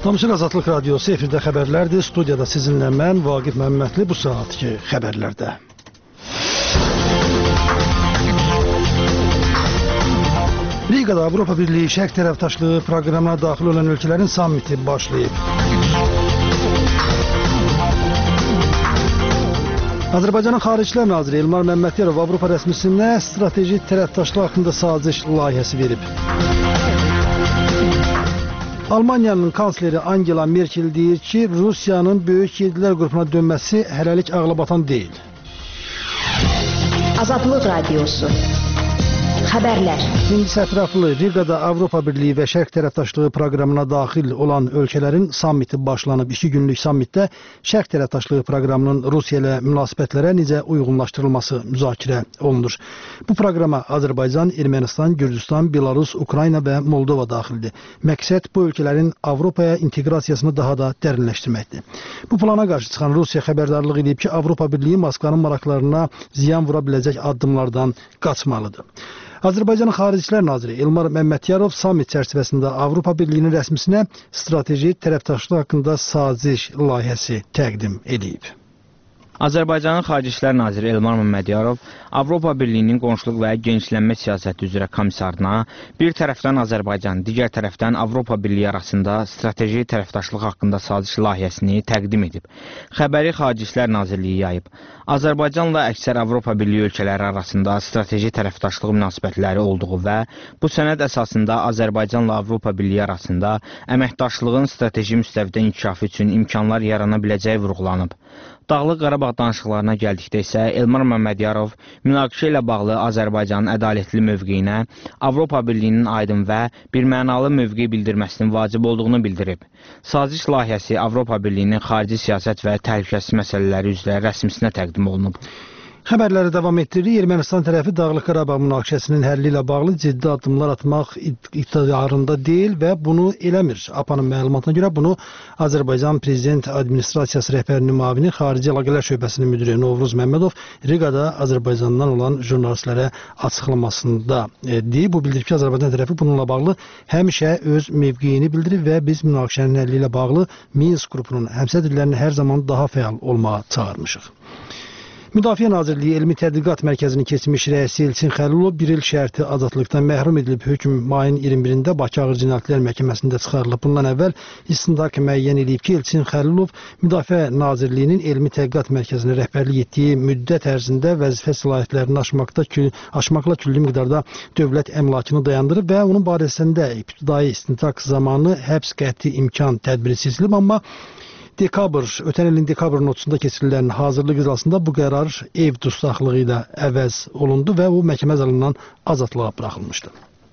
Tamaşa Azadlıq Radiosu efirdə xəbərlərdir. Studiyada sizinlə mən, Vaqif Məmmədli, bu saatki xəbərlərdə. Rigada Avropa Birliyi Şərq tərəfdaşlığı proqramına daxil olan ölkələrin sammiti başlayıb. Azərbaycanın Xaricilər Naziri Elmar Məmmədiyarov Avropa rəsmisinə strateji tərəfdaşlıq haqqında saziş layihəsi verib. Almaniyanın kansleri Angela Merkel deyir ki, Rusiyanın böyük yedilər qrupuna dönməsi hələlik ağlabatan deyil. Azadlıq Radiosu Xəbərlər. İngiliz ətraflı Rigada Avropa Birliyi və Şərq tərəfdaşlığı proqramına daxil olan ölkələrin sammiti başlanıb. 2 günlük sammitdə Şərq tərəfdaşlığı proqramının Rusiya ilə münasibətlərə necə uyğunlaşdırılması müzakirə olunur. Bu proqrama Azərbaycan, Ermənistan, Gürcüstan, Belarus, Ukrayna və Moldova daxildir. Məqsəd bu ölkələrin Avropaya inteqrasiyasını daha da dərinləşdirməkdir. Bu plana qarşı çıxan Rusiya xəbərdarlıq edib ki, Avropa Birliyi Moskvanın maraqlarına ziyan vura biləcək addımlardan qaçmalıdır. Azərbaycanın Xaricilər Naziri Elmar Məmmədiyarov sammit çərçivəsində Avropa Birliyinin rəsmisinə strateji tərəfdaşlıq haqqında saziş layihəsi təqdim edib. Azərbaycanın Xaricilər Naziri Elmar Məmmədiyarov Avropa Birliyinin qonşuluq və genişlənmə siyasəti üzrə komissarına bir tərəfdən Azərbaycan, digər tərəfdən Avropa Birliyi arasında strateji tərəfdaşlıq haqqında saziş layihəsini təqdim edib. Xəbəri Xaricilər Nazirliyi yayıb. Azərbaycanla əksər Avropa Birliyi ölkələri arasında strateji tərəfdaşlıq münasibətləri olduğu və bu sənəd əsasında Azərbaycanla Avropa Birliyi arasında əməkdaşlığın strateji müstəvidə inkişafı üçün imkanlar yarana biləcəyi vurğulanıb. Dağlıq Qarabağ danışıqlarına gəldikdə isə Elmar Məmmədiyarov münaqişə ilə bağlı Azərbaycanın ədalətli mövqeyinə Avropa Birliyinin aydın və birmənalı mövqey bildirməsinin vacib olduğunu bildirib. Saziş layihəsi Avropa Birliyinin xarici siyasət və təhlükəsizlik məsələləri üzrə rəsmisinə təqdim olunub. Xəbərləri davam etdiririk. Ermənistan tərəfi Dağlıq Qarabağ münaqişəsinin həlli ilə bağlı ciddi addımlar atmaq iqtidarında deyil və bunu eləmir. APA'nın məlumatına görə bunu Azərbaycan Prezident Administrasiyası rəhbərinin müavini Xarici Əlaqələr Şöbəsinin müdiri Novruz Məmmədov Rigada Azərbaycandan olan jurnalistlərə açıqlamasında deyib. Bu bildirib ki, Azərbaycan tərəfi bununla bağlı həmişə öz mövqeyini bildirib və biz münaqişənin həlli ilə bağlı Minsk qrupunun həmsədrlərini hər zaman daha fəal olmağa çağırmışıq. Müdafiə Nazirliyi Elmi Tədqiqat Mərkəzinin keçmiş rəisi Elçin Xəlilov bir il şərti azadlıqdan məhrum edilib. Hökm mayın 21-də Bakı Ağır Cinayətlər Məhkəməsində çıxarılıb. Bundan əvvəl istintaq müəyyən edib ki, Elçin Xəlilov Müdafiə Nazirliyinin Elmi Tədqiqat Mərkəzinin rəhbərlik etdiyi müddət ərzində vəzifə səlahiyyətlərini aşmaqla küllü miqdarda dövlət əmlakını dayandırıb və onun barəsində ibtidai istintaq zamanı həbs qəti imkan tədbiri seçilib, amma ötən ilin dekabrın 30-da keçirilən hazırlıq iclasında bu qərar ev dustaqlığı ilə əvəz olundu və o məhkəmə zalından azadlığa buraxılmışdı.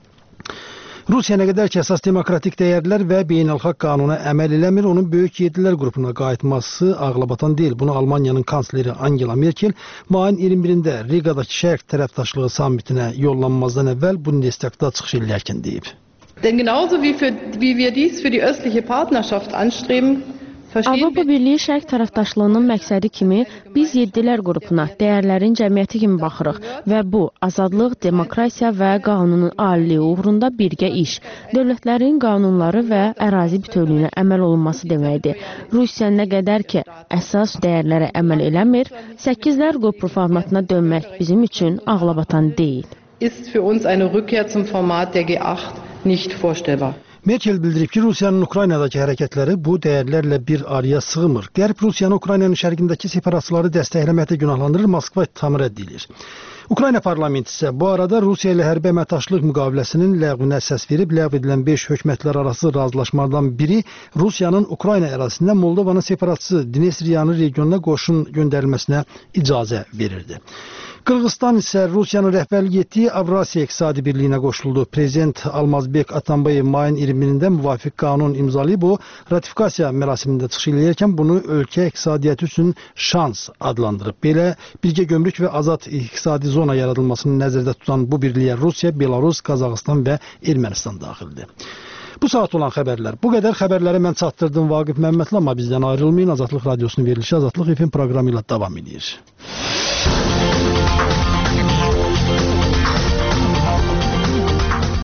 Rusiya nə qədər ki, əsas demokratik dəyərlər və beynəlxalq qanuna əməl eləmir, onun böyük yedilər qrupuna qayıtması ağlabatan deyil. Bunu Almaniyanın kansleri Angela Merkel mayın 21-də Rigadakı Şərq tərəfdaşlığı sammitinə yollanmazdan əvvəl Bundestagda çıxış edərkən deyib. Denn genauso wie wir dies für die östliche Partnerschaft anstreben, Avropa Birliyi Şərq tərəfdaşlığının məqsədi kimi biz yedilər qrupuna, dəyərlərin cəmiyyəti kimi baxırıq və bu, azadlıq, demokrasiya və qanunun aliliyi uğrunda birgə iş, dövlətlərin qanunları və ərazi bütövlüyünə əməl olunması deməkdir. Rusiya nə qədər ki, əsas dəyərlərə əməl eləmir, 8'lər qrupu formatına dönmək bizim üçün ağlabatan deyil. Ist für uns eine Rückkehr zum Format der G8 nicht vorstellbar. Merkel bildirib ki, Rusiyanın Ukraynadakı hərəkətləri bu dəyərlərlə bir araya sığmır. Qərb Rusiyanı Ukraynanın şərqindəki separatçıları dəstəkləməkdə günahlandırır, Moskva ittihamı rədd edilir. Ukrayna parlamenti isə bu arada Rusiya ilə hərbi əməkdaşlıq müqaviləsinin ləğvinə səs verib, ləğv edilən 5 hökumətlər arası razılaşmalardan biri Rusiyanın Ukrayna ərazisindən Moldovanın separatçısı Dnestriyanı regionuna qoşun göndərilməsinə icazə verirdi. Qırğızstan isə Rusiyanın rəhbərlik etdiyi Avrasiya İqtisadi Birliyinə qoşuldu. Prezident Almazbek Atambayev mayın 20-də müvafiq qanun imzalayıb, o ratifikasiya mərasimində çıxış edərkən bunu ölkə iqtisadiyyatı üçün şans adlandırıb. Belə birgə gömrük və azad iqtisadi zona yaradılmasını nəzərdə tutan bu birliyə Rusiya, Belarus, Qazaxıstan və Ermənistan daxildir. Bu saat olan xəbərlər. Bu qədər xəbərləri mən çatdırdım Vaqif Məmmədli, amma bizdən ayrılmayın. Azadlıq Radiosunun verilişi Azadlıq FM proqramı ilə davam edir.